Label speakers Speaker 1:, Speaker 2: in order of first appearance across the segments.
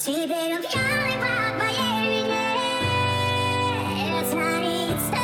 Speaker 1: Теперь он пьяный по моей вине. Творится,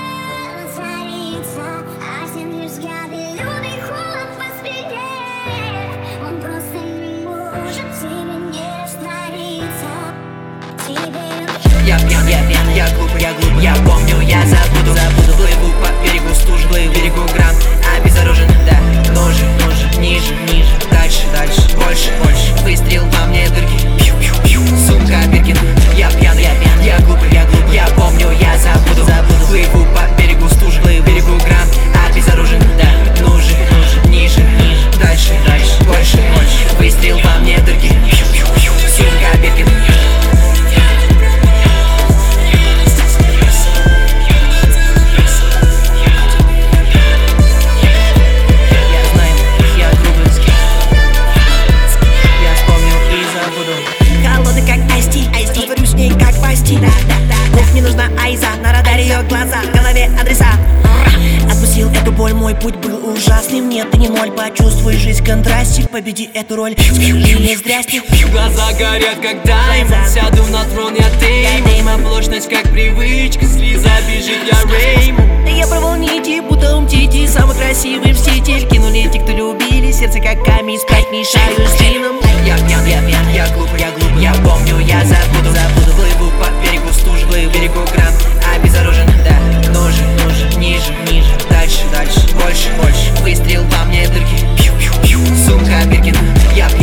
Speaker 1: а с ним лишь взгляды, лютый холод по спине. Он просто не может тебе не раствориться. Теперь он
Speaker 2: Я пьян, я глуп, я помню, я забуду. Плыву по берегу стужи, плыву по берегу гранд. Обезоружен, да, ножи, ниже, дальше, больше. Выстрел во мне дырки, сумка Биркин. Я пьян, я глуп, я помню, я забуду. Плыву по берегу стужи, плыву по берегу гранд. Обезоружен, да, ножи, ниже, дальше, больше. Выстрел во мне дырки, сумка Биркин.
Speaker 3: Не нужна Айза, на радаре ее глаза, в голове адреса. Отпустил эту боль, мой путь был ужасным. Нет, ты не ноль, почувствуй жизнь в контрасте. Победи эту роль, скажи мне здрасте.
Speaker 2: Глаза горят, когда им сяду на трон, я Дейм. Оплошность как привычка, слеза бежит, я Рейм.
Speaker 3: Да я порвал нити, будто умтити. Самый красивый мститель. Кинули те, кто любили, сердце как камень, спать мешаю с джином.
Speaker 2: Я пьян, я глуп, я помню, я забуду. Плыву по берегу стужи, плыву по берегу гранд. Обезоружен, да, ножи, ниже, дальше, больше. Выстрел во мне дырки, сумка Биркин. Я